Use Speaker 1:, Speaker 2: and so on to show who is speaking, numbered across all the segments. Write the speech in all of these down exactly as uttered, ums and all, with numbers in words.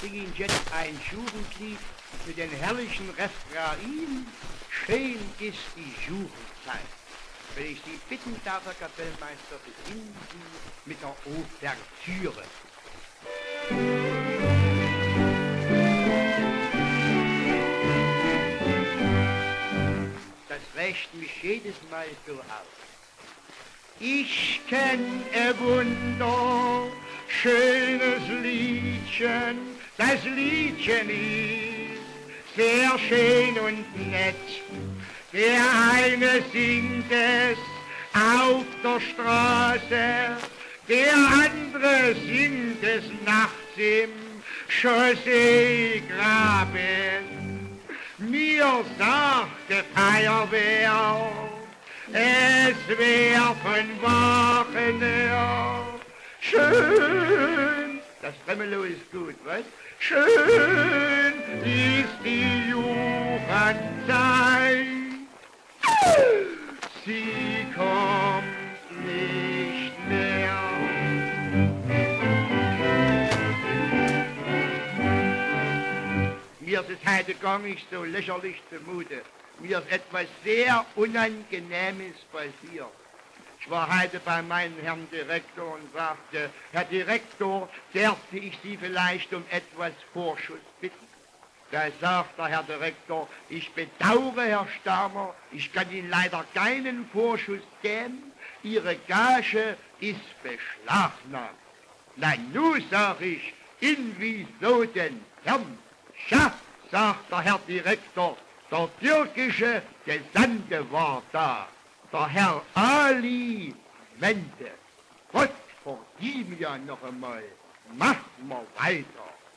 Speaker 1: sing Ihnen jetzt ein Jugendlied mit den herrlichen Refrain. Schön ist die Jugendzeit. Wenn ich Sie bitten darf, Herr Kapellmeister, beginnen Sie mit der Ouvertüre. Das rächt mich jedes Mal so auf. Ich kenn ein Wunder, schönes Liedchen, das Liedchen ist sehr schön und nett. Der eine singt es auf der Straße, der andere singt es nachts im Chausseegraben. Mir sagt die Feuerwehr, es wär von Wachen her schön. Das Tremolo ist gut, was? Schön ist die Jugendzeit. Sie kommt nicht mehr. Mir ist es heute gar nicht so lächerlich zumute. Mir ist etwas sehr Unangenehmes passiert. Ich war heute bei meinem Herrn Direktor und sagte, Herr Direktor, dürfte ich Sie vielleicht um etwas Vorschuss bitten? Da sagt der Herr Direktor, ich bedauere, Herr Stamer, ich kann Ihnen leider keinen Vorschuss geben, Ihre Gage ist beschlagnahmt. Na nu, sag ich, inwieso denn, Herrn? Scha, sagt der Herr Direktor, der türkische Gesandte war da, der Herr Ali Wende. Gott vergib mir noch einmal, mach mal weiter.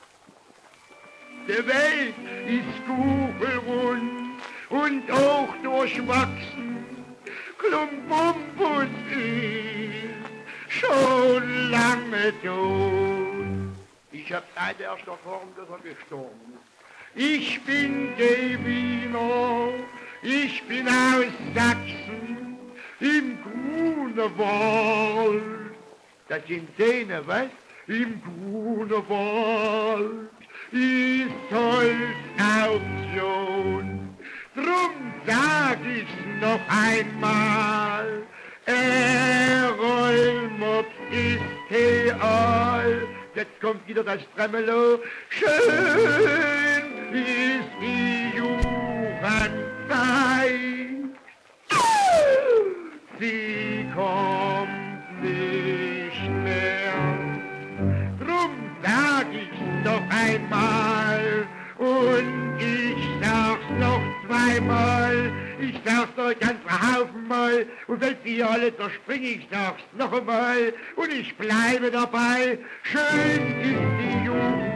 Speaker 1: Der Weg ist kugelrund und auch durchwachsen, Klumpumpus ist schon lange tot. Ich hab leider erst erfahren, dass er gestorben ist. Ich bin Gewinner, ich bin aus Sachsen, im Grunewald. Das sind Däne, was? Im Grunewald ist Holzauktion. Drum sag ich's noch einmal, Erolmob ist real. Jetzt kommt wieder das Tremolo. Schön ist die Jugendzeit. Sie kommt nicht mehr. Drum sag ich's noch einmal und ich sag's noch zweimal. Ich sag's euch ganz Haufen mal und wenn sie alle zerspring, ich sag's noch einmal und ich bleibe dabei. Schön ist die Jugend.